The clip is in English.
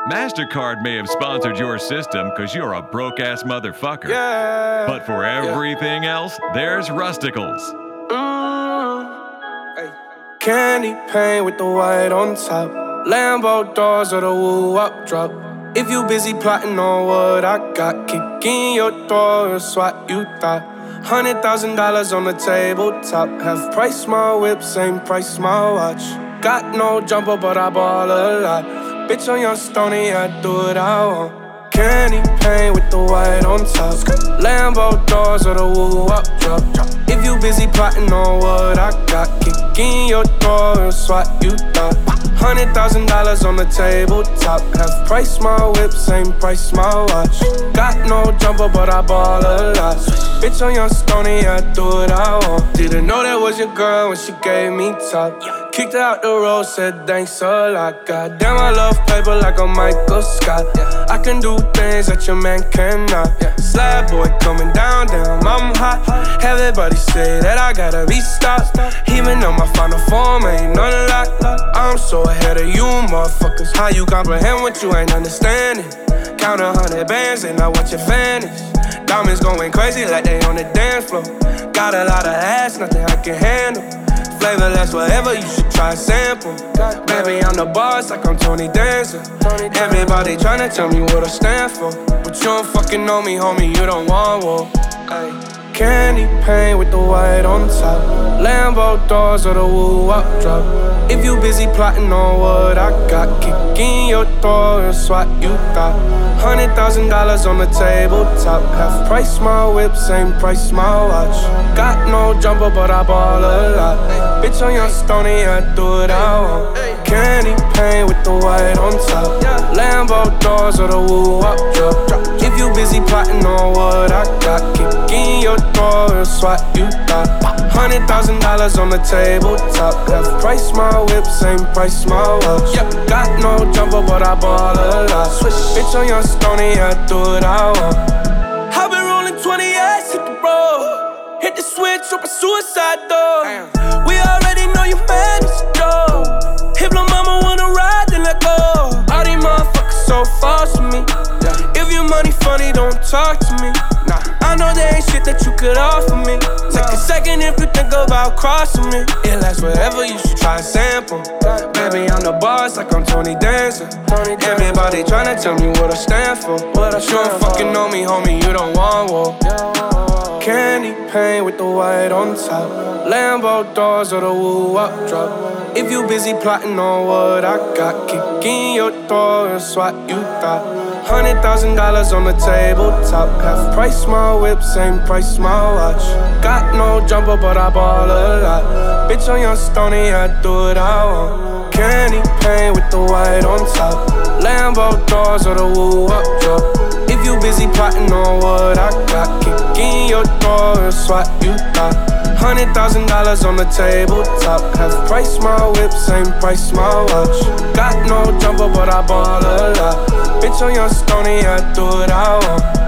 MasterCard may have sponsored your system because you're a broke-ass motherfucker. Yeah. But for everything else, there's Rusticles. Hey. Candy paint with the white on top. Lambo doors or the woo-up drop. If you busy plotting on what I got, kick in your door, that's what you thought. $100,000 on the tabletop. Half price my whip, same price my watch. Got no jumper, but I ball a lot. Bitch on your stony, I do what I want. Candy paint with the white on top. Lambo doors or the woo-up drop. If you busy plotting on what I got, kick in your door, that's what you thought. $100,000 on the tabletop. Half price my whip, same price my watch. Got no jumper, but I ball a lot. Bitch on your stony, I do what I want. Didn't know that was your girl when she gave me top. Kicked her out the road, said thanks a lot. Goddamn, I love paper like a Michael Scott. I can do things that your man cannot. Slab boy coming down, damn, I'm hot. Everybody say that I gotta be stopped. Even though my final form ain't none of that. I'm so ahead of you, motherfuckers. How you comprehend what you ain't understanding? Count 100 bands and I watch your vanish. Diamonds going crazy like they on the dance floor. Got a lot of ass, nothing I can handle. Flavorless, whatever, you should try a sample. Baby, I'm the boss like I'm Tony Danza. Everybody tryna tell me what I stand for, but you don't fucking know me, homie, you don't want war. Candy paint with the white on top. Lambo doors or the woo-up drop. If you busy plotting on what I got, kick in your door, that's what you thought. $100,000 on the tabletop. Half price my whip, same price my watch. Got no jumper, but I ball a lot. Bitch on your stony, I do what I want. Candy paint with the white on top. Lambo doors or the woo-up drop. If you busy plotting on what I got, kick in your door, that's what you thought. $100,000 on the tabletop. Half price my whip, same price my watch. Got no jumper, but I ball a lot. Bitch on your stony, I do what I want. I've been rolling 28, hit the road. Hit the switch, up a suicide door. We already know you man is a joke. If my mama wanna ride, then let go. All these motherfuckers so false to me. If your money funny, don't talk to me. I know there ain't shit that you could offer me. Take a second if you think about crossing me. It lasts forever, you should try a sample. Baby, I'm the boss like I'm Tony Danza. Everybody tryna tell me what I stand for, but you don't fucking know me, homie, you don't want war. Candy paint with the white on top. Lambo doors or the woo-up drop. If you busy plotting on what I got, kick in your door, that's what you thought. $100,000 on the tabletop. Half price my whip, same price my watch. Got no jumper, but I ball a lot. Bitch on your stony, I do what I want. Candy paint with the white on top. Lambo doors or the woo-up drop. If you busy plotting on what I got, kick in your door, that's what you thought. $100,000 on the tabletop. Half price my whip, same price my watch. Got no jumper, but I ball a lot. Bitch on your stony, I do what I want.